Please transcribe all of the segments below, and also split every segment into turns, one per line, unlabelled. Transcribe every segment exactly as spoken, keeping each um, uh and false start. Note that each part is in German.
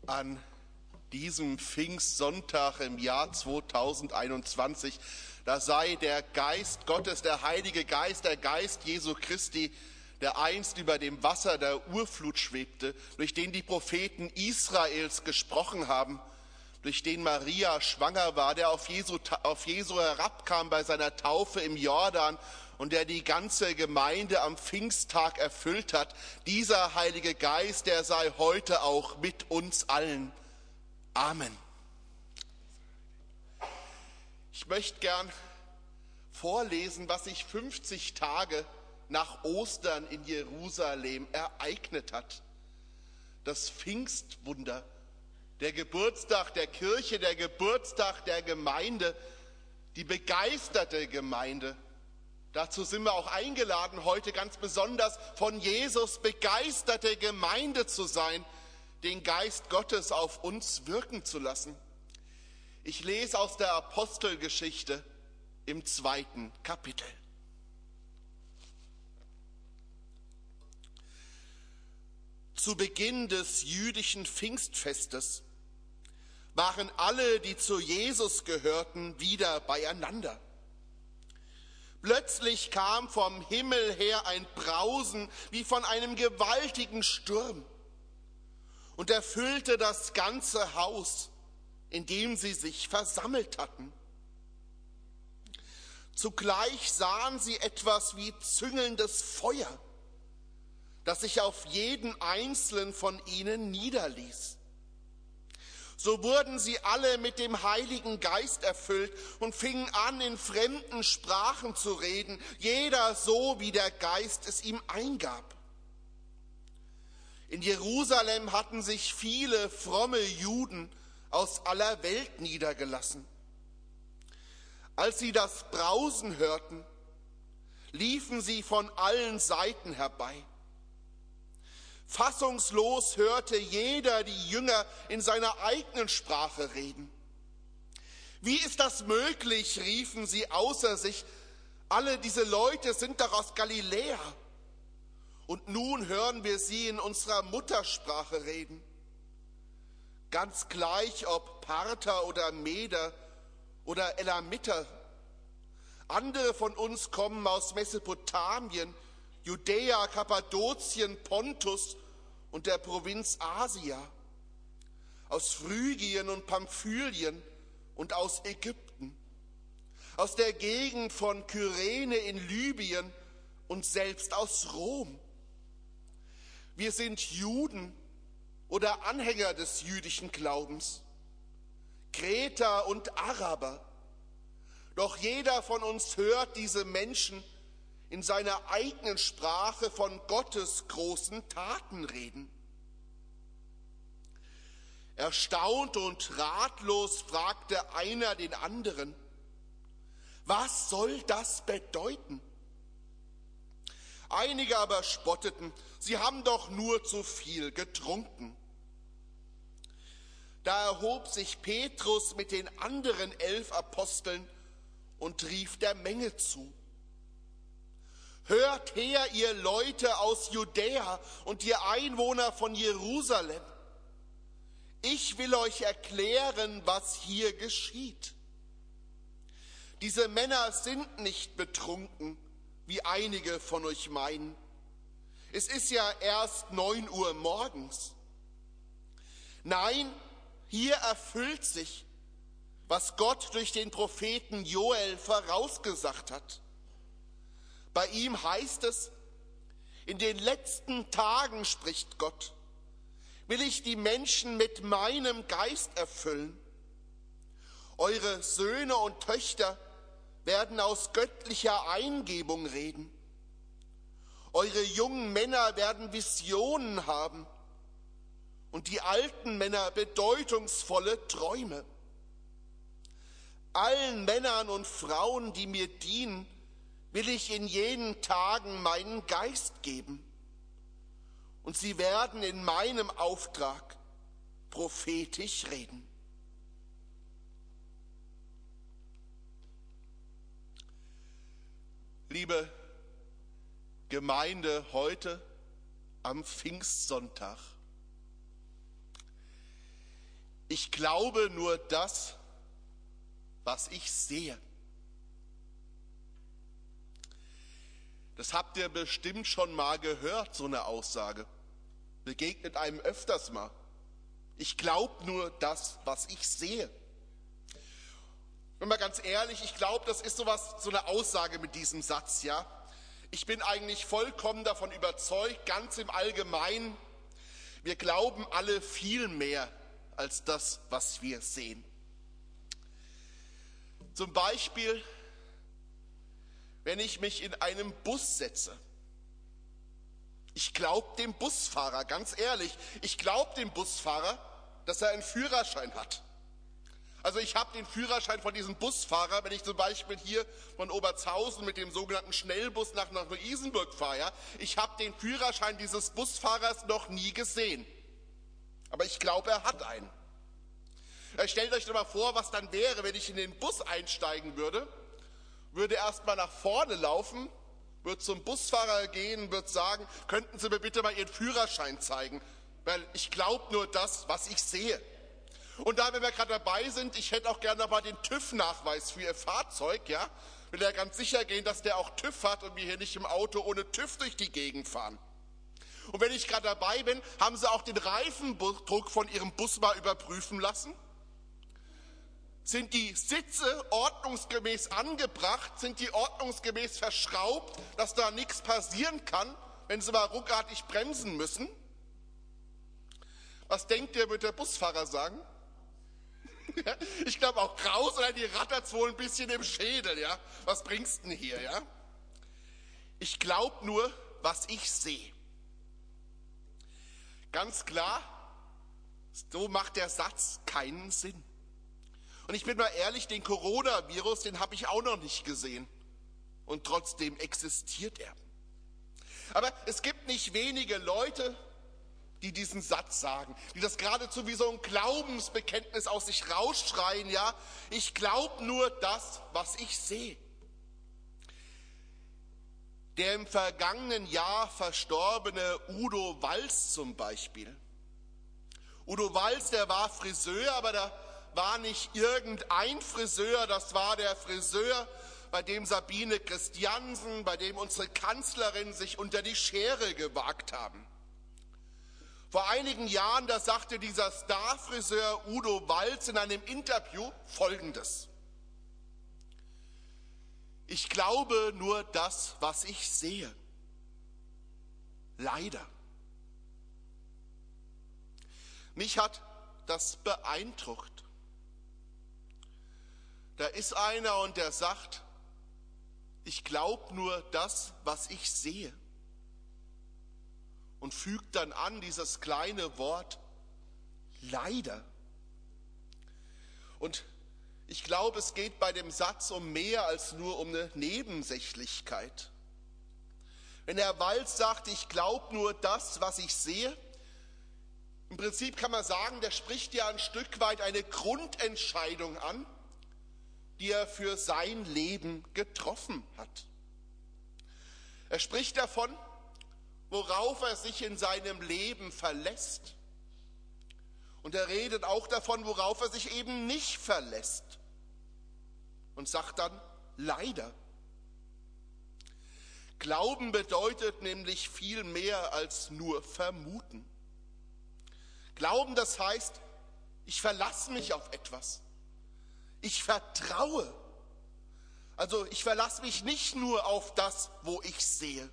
an diesem Pfingstsonntag im Jahr zweitausendeinundzwanzig. Da sei der Geist Gottes, der Heilige Geist, der Geist Jesu Christi, der einst über dem Wasser der Urflut schwebte, durch den die Propheten Israels gesprochen haben, durch den Maria schwanger war, der auf Jesu, auf Jesu herabkam bei seiner Taufe im Jordan und der die ganze Gemeinde am Pfingsttag erfüllt hat. Dieser Heilige Geist, der sei heute auch mit uns allen. Amen. Ich möchte gern vorlesen, was sich fünfzig Tage nach Ostern in Jerusalem ereignet hat. Das Pfingstwunder, der Geburtstag der Kirche, der Geburtstag der Gemeinde, die begeisterte Gemeinde. Dazu sind wir auch eingeladen, heute ganz besonders von Jesus begeisterte Gemeinde zu sein, den Geist Gottes auf uns wirken zu lassen. Ich lese aus der Apostelgeschichte im zweiten Kapitel. Zu Beginn des jüdischen Pfingstfestes waren alle, die zu Jesus gehörten, wieder beieinander. Plötzlich kam vom Himmel her ein Brausen wie von einem gewaltigen Sturm und erfüllte das ganze Haus, in dem sie sich versammelt hatten. Zugleich sahen sie etwas wie züngelndes Feuer, das sich auf jeden einzelnen von ihnen niederließ. So wurden sie alle mit dem Heiligen Geist erfüllt und fingen an, in fremden Sprachen zu reden, jeder so, wie der Geist es ihm eingab. In Jerusalem hatten sich viele fromme Juden aus aller Welt niedergelassen. Als sie das Brausen hörten, liefen sie von allen Seiten herbei. Fassungslos hörte jeder die Jünger in seiner eigenen Sprache reden. Wie ist das möglich, riefen sie außer sich, alle diese Leute sind doch aus Galiläa. Und nun hören wir sie in unserer Muttersprache reden. Ganz gleich, ob Parther oder Meder oder Elamiter. Andere von uns kommen aus Mesopotamien, Judäa, Kappadokien, Pontus und der Provinz Asia, aus Phrygien und Pamphylien und aus Ägypten, aus der Gegend von Kyrene in Libyen und selbst aus Rom. Wir sind Juden oder Anhänger des jüdischen Glaubens, Kreter und Araber. Doch jeder von uns hört diese Menschen in seiner eigenen Sprache von Gottes großen Taten reden. Erstaunt und ratlos fragte einer den anderen: Was soll das bedeuten? Einige aber spotteten: Sie haben doch nur zu viel getrunken. Da erhob sich Petrus mit den anderen elf Aposteln und rief der Menge zu: Hört her, ihr Leute aus Judäa und ihr Einwohner von Jerusalem. Ich will euch erklären, was hier geschieht. Diese Männer sind nicht betrunken, wie einige von euch meinen. Es ist ja erst neun Uhr morgens. Nein, hier erfüllt sich, was Gott durch den Propheten Joel vorausgesagt hat. Bei ihm heißt es: In den letzten Tagen, spricht Gott, will ich die Menschen mit meinem Geist erfüllen. Eure Söhne und Töchter werden aus göttlicher Eingebung reden. Eure jungen Männer werden Visionen haben und die alten Männer bedeutungsvolle Träume. Allen Männern und Frauen, die mir dienen, will ich in jenen Tagen meinen Geist geben. Und sie werden in meinem Auftrag prophetisch reden. Liebe Gemeinde, heute am Pfingstsonntag. Ich glaube nur das, was ich sehe. Das habt ihr bestimmt schon mal gehört, so eine Aussage. Begegnet einem öfters mal. Ich glaube nur das, was ich sehe. Wenn mal ganz ehrlich, ich glaube, das ist sowas, so eine Aussage mit diesem Satz, ja. Ich bin eigentlich vollkommen davon überzeugt, ganz im Allgemeinen, wir glauben alle viel mehr als das, was wir sehen. Zum Beispiel, wenn ich mich in einem Bus setze. Ich glaube dem Busfahrer, ganz ehrlich, ich glaube dem Busfahrer, dass er einen Führerschein hat. Also ich habe den Führerschein von diesem Busfahrer, wenn ich zum Beispiel hier von Obertshausen mit dem sogenannten Schnellbus nach Neu-Isenburg fahre. Ja? Ich habe den Führerschein dieses Busfahrers noch nie gesehen. Aber ich glaube, er hat einen. Stellt euch doch mal vor, was dann wäre, wenn ich in den Bus einsteigen würde, würde erst mal nach vorne laufen, würde zum Busfahrer gehen, würde sagen, könnten Sie mir bitte mal Ihren Führerschein zeigen, weil ich glaube nur das, was ich sehe. Und da, wenn wir gerade dabei sind, ich hätte auch gerne mal den TÜV-Nachweis für Ihr Fahrzeug, ja, will ja ganz sicher gehen, dass der auch TÜV hat und wir hier nicht im Auto ohne TÜV durch die Gegend fahren. Und wenn ich gerade dabei bin, haben Sie auch den Reifendruck von Ihrem Bus mal überprüfen lassen? Sind die Sitze ordnungsgemäß angebracht? Sind die ordnungsgemäß verschraubt, dass da nichts passieren kann, wenn Sie mal ruckartig bremsen müssen? Was denkt ihr, wird der Busfahrer sagen? Ich glaube auch Kraus, oder die rattert's wohl ein bisschen im Schädel, ja? Was bringst denn hier, ja? Ich glaube nur, was ich sehe. Ganz klar, so macht der Satz keinen Sinn. Und ich bin mal ehrlich, den Coronavirus, den habe ich auch noch nicht gesehen. Und trotzdem existiert er. Aber es gibt nicht wenige Leute, die diesen Satz sagen, die das geradezu wie so ein Glaubensbekenntnis aus sich rausschreien, ja, ich glaube nur das, was ich sehe. Der im vergangenen Jahr verstorbene Udo Walz zum Beispiel. Udo Walz, der war Friseur, aber der war nicht irgendein Friseur, das war der Friseur, bei dem Sabine Christiansen, bei dem unsere Kanzlerin sich unter die Schere gewagt haben. Vor einigen Jahren, da sagte dieser Starfriseur Udo Walz in einem Interview Folgendes: Ich glaube nur das, was ich sehe. Leider. Mich hat das beeindruckt. Da ist einer und der sagt, ich glaube nur das, was ich sehe. Und fügt dann an dieses kleine Wort, leider. Und ich glaube, es geht bei dem Satz um mehr als nur um eine Nebensächlichkeit. Wenn Herr Walz sagt, ich glaube nur das, was ich sehe, im Prinzip kann man sagen, der spricht ja ein Stück weit eine Grundentscheidung an, die er für sein Leben getroffen hat. Er spricht davon, worauf er sich in seinem Leben verlässt. Und er redet auch davon, worauf er sich eben nicht verlässt. Und sagt dann, leider. Glauben bedeutet nämlich viel mehr als nur vermuten. Glauben, das heißt, ich verlasse mich auf etwas. Ich vertraue. Also ich verlasse mich nicht nur auf das, wo ich sehe.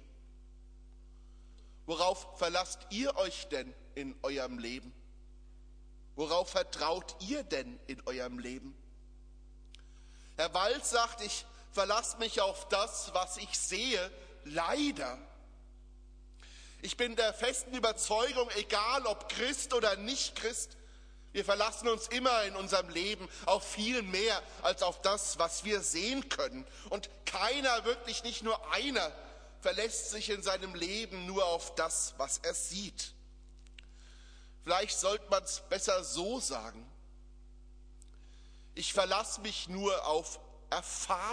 Worauf verlasst ihr euch denn in eurem Leben? Worauf vertraut ihr denn in eurem Leben? Herr Walz sagt, ich verlasse mich auf das, was ich sehe, leider. Ich bin der festen Überzeugung, egal ob Christ oder nicht Christ, wir verlassen uns immer in unserem Leben auf viel mehr als auf das, was wir sehen können. Und keiner, wirklich nicht nur einer, verlässt sich in seinem Leben nur auf das, was er sieht. Vielleicht sollte man es besser so sagen. Ich verlasse mich nur auf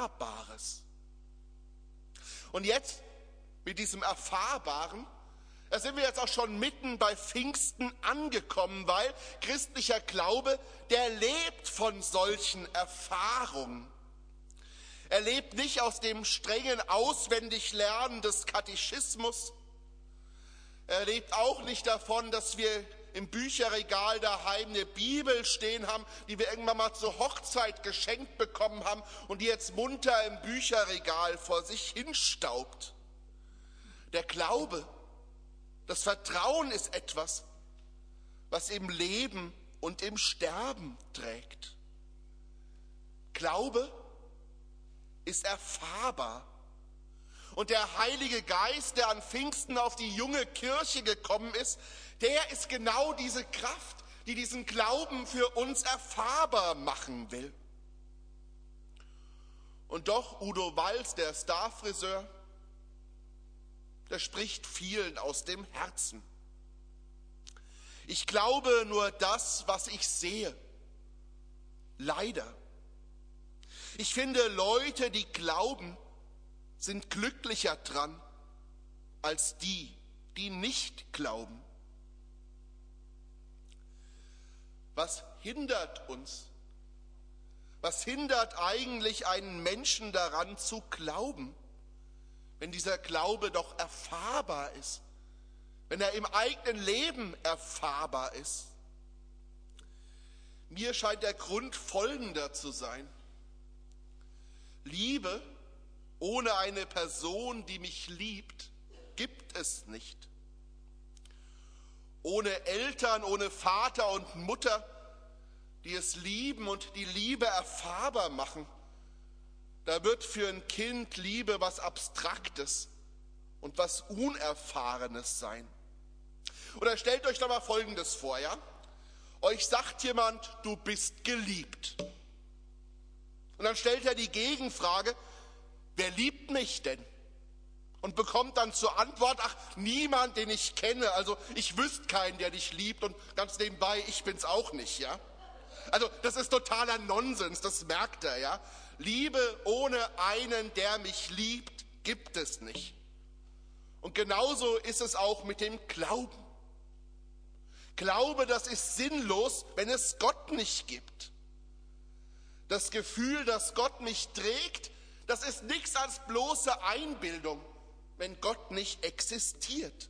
Erfahrbares. Und jetzt mit diesem Erfahrbaren Da sind wir jetzt auch schon mitten bei Pfingsten angekommen, weil christlicher Glaube, der lebt von solchen Erfahrungen. Er lebt nicht aus dem strengen Auswendiglernen des Katechismus. Er lebt auch nicht davon, dass wir im Bücherregal daheim eine Bibel stehen haben, die wir irgendwann mal zur Hochzeit geschenkt bekommen haben und die jetzt munter im Bücherregal vor sich hinstaubt. Der Glaube, das Vertrauen ist etwas, was im Leben und im Sterben trägt. Glaube ist erfahrbar. Und der Heilige Geist, der an Pfingsten auf die junge Kirche gekommen ist, der ist genau diese Kraft, die diesen Glauben für uns erfahrbar machen will. Und doch Udo Walz, der Starfriseur, der spricht vielen aus dem Herzen. Ich glaube nur das, was ich sehe. Leider. Ich finde, Leute, die glauben, sind glücklicher dran als die, die nicht glauben. Was hindert uns? Was hindert eigentlich einen Menschen daran zu glauben, wenn dieser Glaube doch erfahrbar ist, wenn er im eigenen Leben erfahrbar ist? Mir scheint der Grund folgender zu sein. Liebe ohne eine Person, die mich liebt, gibt es nicht. Ohne Eltern, ohne Vater und Mutter, die es lieben und die Liebe erfahrbar machen, da wird für ein Kind Liebe was Abstraktes und was Unerfahrenes sein. Oder stellt euch doch mal Folgendes vor, ja? Euch sagt jemand, du bist geliebt. Und dann stellt er die Gegenfrage, wer liebt mich denn? Und bekommt dann zur Antwort, ach, niemand, den ich kenne, also ich wüsste keinen, der dich liebt und ganz nebenbei, ich bin's auch nicht, ja? Also das ist totaler Nonsens, das merkt er, ja? Liebe ohne einen, der mich liebt, gibt es nicht. Und genauso ist es auch mit dem Glauben. Glaube, das ist sinnlos, wenn es Gott nicht gibt. Das Gefühl, dass Gott mich trägt, das ist nichts als bloße Einbildung, wenn Gott nicht existiert.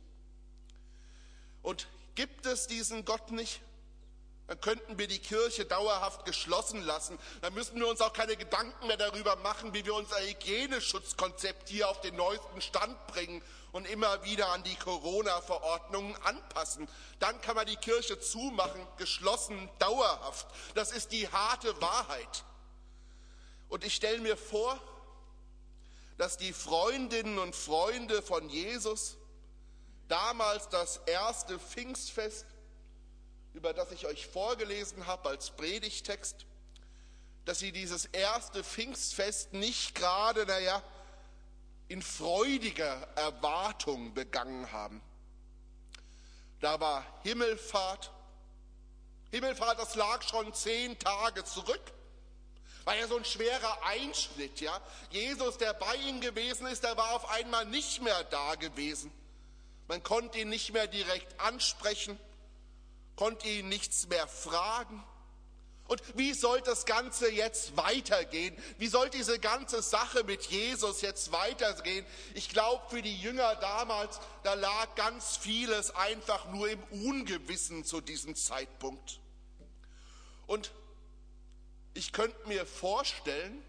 Und gibt es diesen Gott nicht, dann könnten wir die Kirche dauerhaft geschlossen lassen. Dann müssen wir uns auch keine Gedanken mehr darüber machen, wie wir unser Hygieneschutzkonzept hier auf den neuesten Stand bringen und immer wieder an die Corona-Verordnungen anpassen. Dann kann man die Kirche zumachen, geschlossen, dauerhaft. Das ist die harte Wahrheit. Und ich stelle mir vor, dass die Freundinnen und Freunde von Jesus damals das erste Pfingstfest, über das ich euch vorgelesen habe als Predigtext, dass sie dieses erste Pfingstfest nicht gerade, naja, in freudiger Erwartung begangen haben. Da war Himmelfahrt. Himmelfahrt, das lag schon zehn Tage zurück. War ja so ein schwerer Einschnitt, ja. Jesus, der bei ihnen gewesen ist, der war auf einmal nicht mehr da gewesen. Man konnte ihn nicht mehr direkt ansprechen, konnte ihn nichts mehr fragen. Und wie soll das Ganze jetzt weitergehen? Wie soll diese ganze Sache mit Jesus jetzt weitergehen? Ich glaube, für die Jünger damals, da lag ganz vieles einfach nur im Ungewissen zu diesem Zeitpunkt. Und ich könnte mir vorstellen,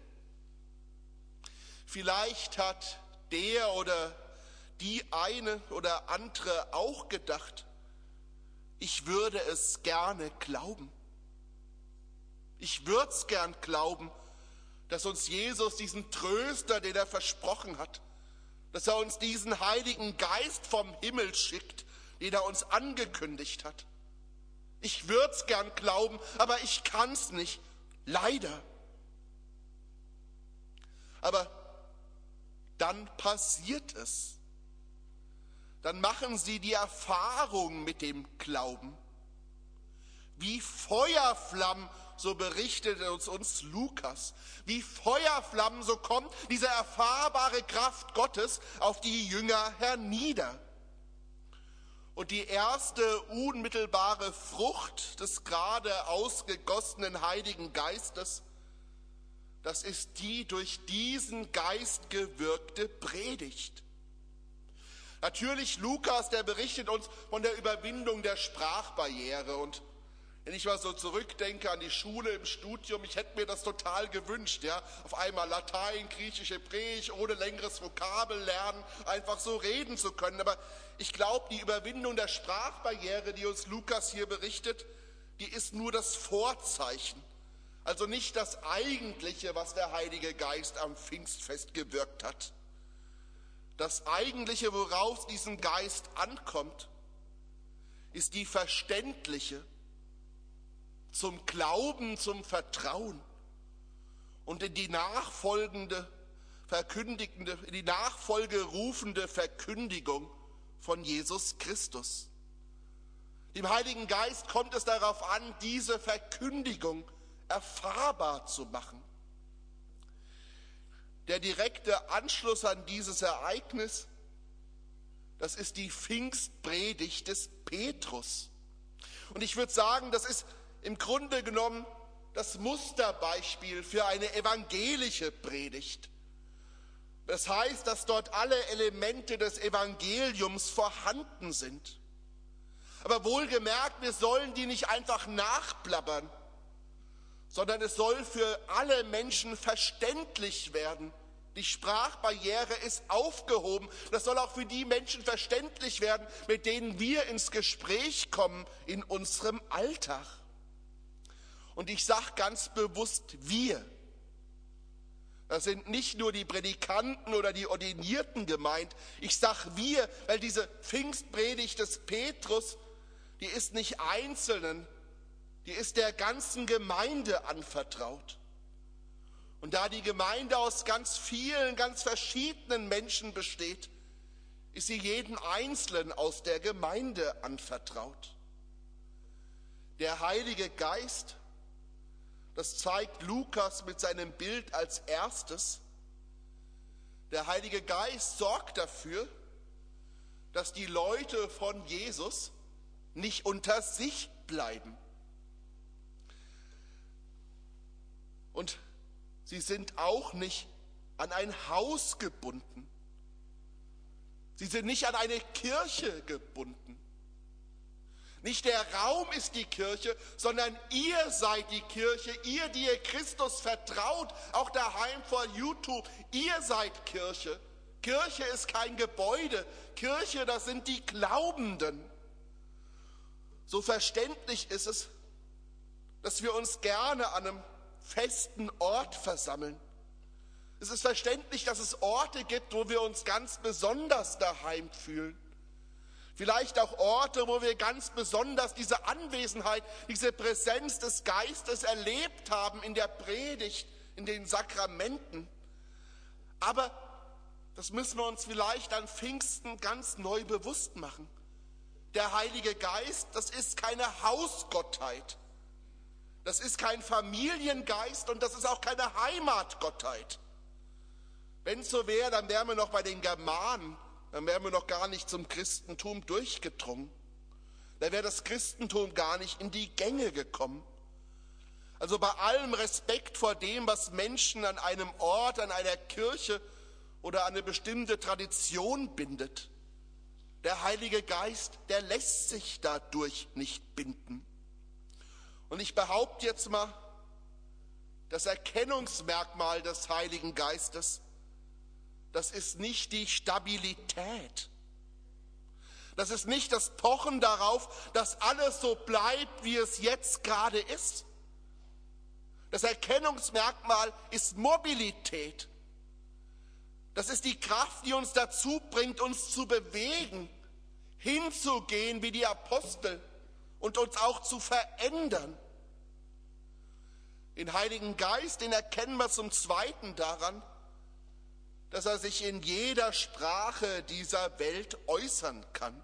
vielleicht hat der oder die eine oder andere auch gedacht, ich würde es gerne glauben. Ich würde es gern glauben, dass uns Jesus diesen Tröster, den er versprochen hat, dass er uns diesen Heiligen Geist vom Himmel schickt, den er uns angekündigt hat. Ich würde es gern glauben, aber ich kann es nicht. Leider. Aber dann passiert es. Dann machen sie die Erfahrung mit dem Glauben. Wie Feuerflammen, so berichtet uns, uns Lukas, wie Feuerflammen, so kommt diese erfahrbare Kraft Gottes auf die Jünger hernieder. Und die erste unmittelbare Frucht des gerade ausgegossenen Heiligen Geistes, das ist die durch diesen Geist gewirkte Predigt. Natürlich Lukas, der berichtet uns von der Überwindung der Sprachbarriere. Und wenn ich mal so zurückdenke an die Schule im Studium, ich hätte mir das total gewünscht, ja, auf einmal Latein, Griechisch, Hebräisch, ohne längeres Vokabel lernen, einfach so reden zu können. Aber ich glaube, die Überwindung der Sprachbarriere, die uns Lukas hier berichtet, die ist nur das Vorzeichen. Also nicht das Eigentliche, was der Heilige Geist am Pfingstfest gewirkt hat. Das Eigentliche, worauf es diesem Geist ankommt, ist die verständliche, zum Glauben, zum Vertrauen und in die nachfolgende, verkündigende, in die Nachfolge rufende Verkündigung von Jesus Christus. Dem Heiligen Geist kommt es darauf an, diese Verkündigung erfahrbar zu machen. Der direkte Anschluss an dieses Ereignis, das ist die Pfingstpredigt des Petrus. Und ich würde sagen, das ist im Grunde genommen das Musterbeispiel für eine evangelische Predigt. Das heißt, dass dort alle Elemente des Evangeliums vorhanden sind. Aber wohlgemerkt, wir sollen die nicht einfach nachplappern, sondern es soll für alle Menschen verständlich werden. Die Sprachbarriere ist aufgehoben. Das soll auch für die Menschen verständlich werden, mit denen wir ins Gespräch kommen in unserem Alltag. Und ich sage ganz bewusst wir. Das sind nicht nur die Predikanten oder die Ordinierten gemeint. Ich sage wir, weil diese Pfingstpredigt des Petrus, die ist nicht Einzelnen, die ist der ganzen Gemeinde anvertraut. Und da die Gemeinde aus ganz vielen, ganz verschiedenen Menschen besteht, ist sie jeden Einzelnen aus der Gemeinde anvertraut. Der Heilige Geist, das zeigt Lukas mit seinem Bild als erstes. Der Heilige Geist sorgt dafür, dass die Leute von Jesus nicht unter sich bleiben. Und sie sind auch nicht an ein Haus gebunden. Sie sind nicht an eine Kirche gebunden. Nicht der Raum ist die Kirche, sondern ihr seid die Kirche, ihr, die ihr Christus vertraut, auch daheim vor YouTube, ihr seid Kirche. Kirche ist kein Gebäude, Kirche, das sind die Glaubenden. So verständlich ist es, dass wir uns gerne an einem festen Ort versammeln. Es ist verständlich, dass es Orte gibt, wo wir uns ganz besonders daheim fühlen. Vielleicht auch Orte, wo wir ganz besonders diese Anwesenheit, diese Präsenz des Geistes erlebt haben in der Predigt, in den Sakramenten. Aber das müssen wir uns vielleicht an Pfingsten ganz neu bewusst machen. Der Heilige Geist, das ist keine Hausgottheit. Das ist kein Familiengeist und das ist auch keine Heimatgottheit. Wenn es so wäre, dann wären wir noch bei den Germanen, dann wären wir noch gar nicht zum Christentum durchgedrungen. Da wäre das Christentum gar nicht in die Gänge gekommen. Also bei allem Respekt vor dem, was Menschen an einem Ort, an einer Kirche oder an eine bestimmte Tradition bindet. Der Heilige Geist, der lässt sich dadurch nicht binden. Und ich behaupte jetzt mal, das Erkennungsmerkmal des Heiligen Geistes, das ist nicht die Stabilität. Das ist nicht das Pochen darauf, dass alles so bleibt, wie es jetzt gerade ist. Das Erkennungsmerkmal ist Mobilität. Das ist die Kraft, die uns dazu bringt, uns zu bewegen, hinzugehen wie die Apostel und uns auch zu verändern. Den Heiligen Geist, den erkennen wir zum Zweiten daran, dass er sich in jeder Sprache dieser Welt äußern kann.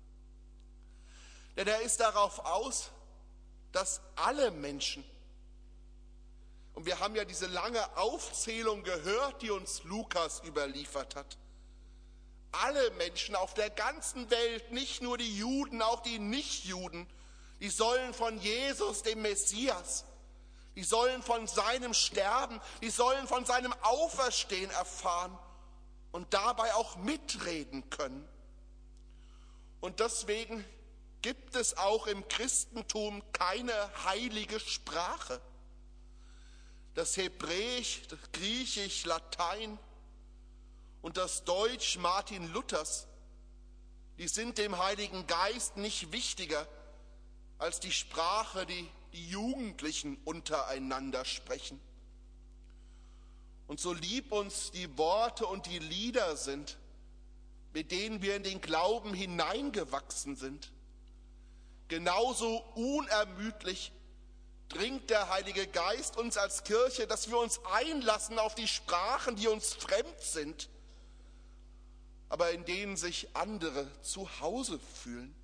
Denn er ist darauf aus, dass alle Menschen, und wir haben ja diese lange Aufzählung gehört, die uns Lukas überliefert hat, alle Menschen auf der ganzen Welt, nicht nur die Juden, auch die Nichtjuden, die sollen von Jesus, dem Messias, die sollen von seinem Sterben, die sollen von seinem Auferstehen erfahren und dabei auch mitreden können. Und deswegen gibt es auch im Christentum keine heilige Sprache. Das Hebräisch, das Griechisch, Latein und das Deutsch Martin Luthers, die sind dem Heiligen Geist nicht wichtiger als die Sprache, die die Jugendlichen untereinander sprechen. Und so lieb uns die Worte und die Lieder sind, mit denen wir in den Glauben hineingewachsen sind, genauso unermüdlich dringt der Heilige Geist uns als Kirche, dass wir uns einlassen auf die Sprachen, die uns fremd sind, aber in denen sich andere zu Hause fühlen.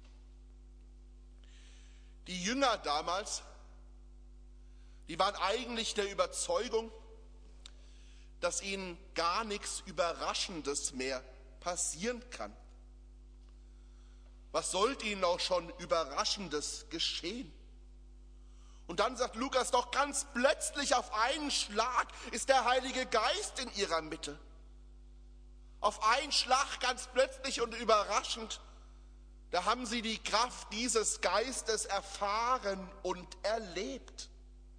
Die Jünger damals, die waren eigentlich der Überzeugung, dass ihnen gar nichts Überraschendes mehr passieren kann. Was sollte ihnen auch schon Überraschendes geschehen? Und dann sagt Lukas, doch ganz plötzlich auf einen Schlag ist der Heilige Geist in ihrer Mitte. Auf einen Schlag ganz plötzlich und überraschend, da haben sie die Kraft dieses Geistes erfahren und erlebt.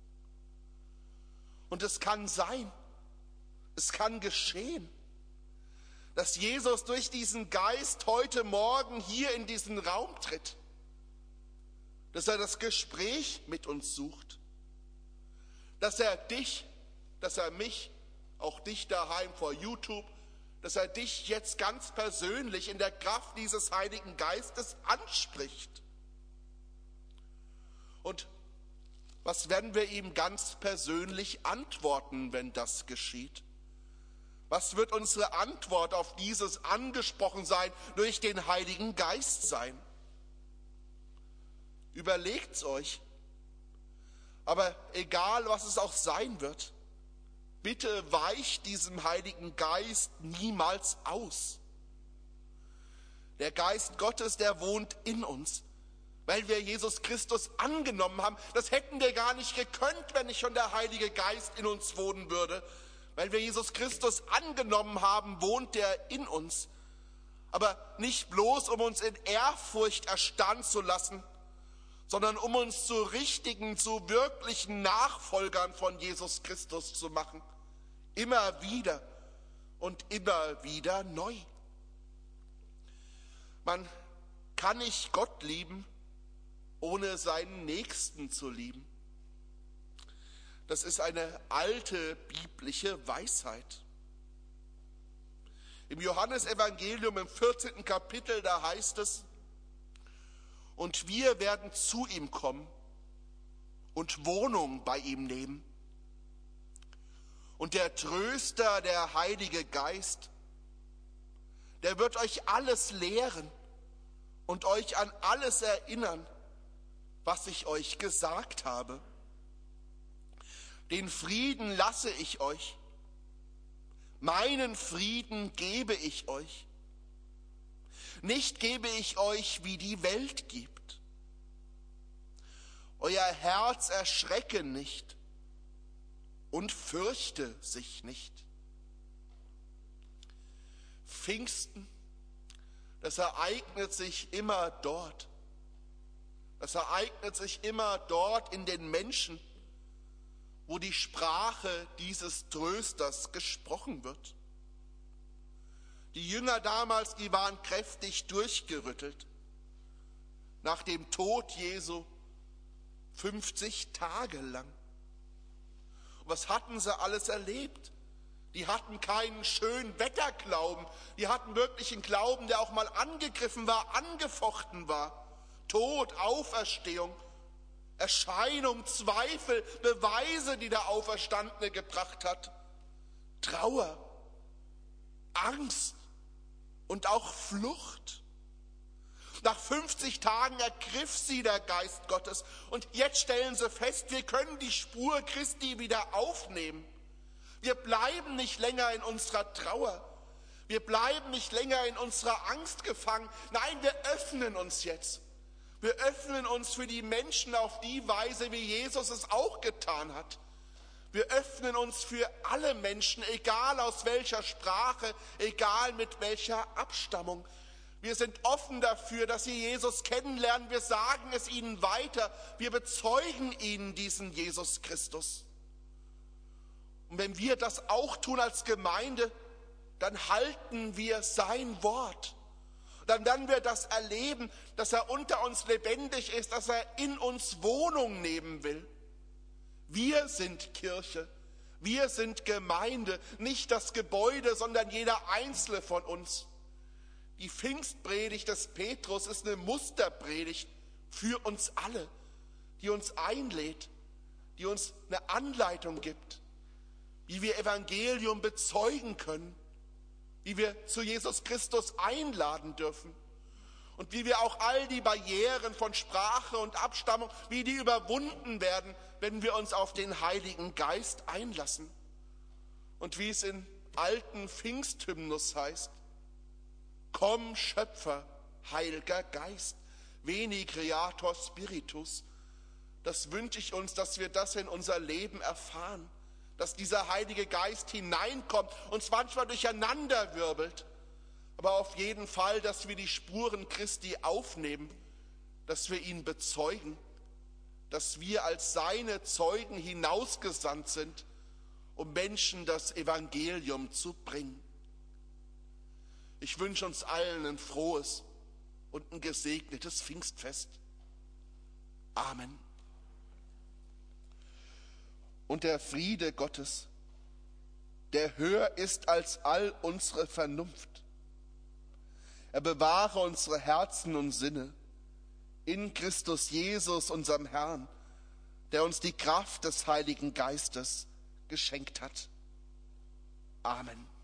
Und es kann sein, es kann geschehen, dass Jesus durch diesen Geist heute Morgen hier in diesen Raum tritt, dass er das Gespräch mit uns sucht, dass er dich, dass er mich, auch dich daheim vor YouTube, dass er dich jetzt ganz persönlich in der Kraft dieses Heiligen Geistes anspricht. Und was werden wir ihm ganz persönlich antworten, wenn das geschieht? Was wird unsere Antwort auf dieses Angesprochensein durch den Heiligen Geist sein? Überlegt's euch. Aber egal, was es auch sein wird, bitte weicht diesem Heiligen Geist niemals aus. Der Geist Gottes, der wohnt in uns, weil wir Jesus Christus angenommen haben. Das hätten wir gar nicht gekonnt, wenn nicht schon der Heilige Geist in uns wohnen würde. Weil wir Jesus Christus angenommen haben, wohnt er in uns. Aber nicht bloß, um uns in Ehrfurcht erstarren zu lassen, sondern um uns zu richtigen, zu wirklichen Nachfolgern von Jesus Christus zu machen. Immer wieder und immer wieder neu. Man kann nicht Gott lieben, ohne seinen Nächsten zu lieben. Das ist eine alte biblische Weisheit. Im Johannesevangelium im vierzehnten Kapitel, da heißt es, und wir werden zu ihm kommen und Wohnung bei ihm nehmen. Und der Tröster, der Heilige Geist, der wird euch alles lehren und euch an alles erinnern, was ich euch gesagt habe. Den Frieden lasse ich euch, meinen Frieden gebe ich euch. Nicht gebe ich euch, wie die Welt gibt. Euer Herz erschrecke nicht und fürchte sich nicht. Pfingsten, das ereignet sich immer dort. Das ereignet sich immer dort in den Menschen, wo die Sprache dieses Trösters gesprochen wird. Die Jünger damals, die waren kräftig durchgerüttelt. Nach dem Tod Jesu fünfzig Tage lang. Und was hatten sie alles erlebt? Die hatten keinen schönen Wetterglauben. Die hatten wirklich einen Glauben, der auch mal angegriffen war, angefochten war. Tod, Auferstehung, Erscheinung, Zweifel, Beweise, die der Auferstandene gebracht hat. Trauer, Angst und auch Flucht. Nach fünfzig Tagen ergriff sie der Geist Gottes. Und jetzt stellen sie fest, wir können die Spur Christi wieder aufnehmen. Wir bleiben nicht länger in unserer Trauer. Wir bleiben nicht länger in unserer Angst gefangen. Nein, wir öffnen uns jetzt. Wir öffnen uns für die Menschen auf die Weise, wie Jesus es auch getan hat. Wir öffnen uns für alle Menschen, egal aus welcher Sprache, egal mit welcher Abstammung. Wir sind offen dafür, dass sie Jesus kennenlernen. Wir sagen es ihnen weiter. Wir bezeugen ihnen diesen Jesus Christus. Und wenn wir das auch tun als Gemeinde, dann halten wir sein Wort. Dann werden wir das erleben, dass er unter uns lebendig ist, dass er in uns Wohnung nehmen will. Wir sind Kirche, wir sind Gemeinde, nicht das Gebäude, sondern jeder Einzelne von uns. Die Pfingstpredigt des Petrus ist eine Musterpredigt für uns alle, die uns einlädt, die uns eine Anleitung gibt, wie wir Evangelium bezeugen können, wie wir zu Jesus Christus einladen dürfen und wie wir auch all die Barrieren von Sprache und Abstammung, wie die überwunden werden, wenn wir uns auf den Heiligen Geist einlassen. Und wie es in alten Pfingsthymnus heißt: Komm, Schöpfer, Heiliger Geist, veni Creator Spiritus. Das wünsche ich uns, dass wir das in unser Leben erfahren, dass dieser Heilige Geist hineinkommt, uns manchmal durcheinander wirbelt, aber auf jeden Fall, dass wir die Spuren Christi aufnehmen, dass wir ihn bezeugen, dass wir als seine Zeugen hinausgesandt sind, um Menschen das Evangelium zu bringen. Ich wünsche uns allen ein frohes und ein gesegnetes Pfingstfest. Amen. Und der Friede Gottes, der höher ist als all unsere Vernunft, er bewahre unsere Herzen und Sinne in Christus Jesus, unserem Herrn, der uns die Kraft des Heiligen Geistes geschenkt hat. Amen.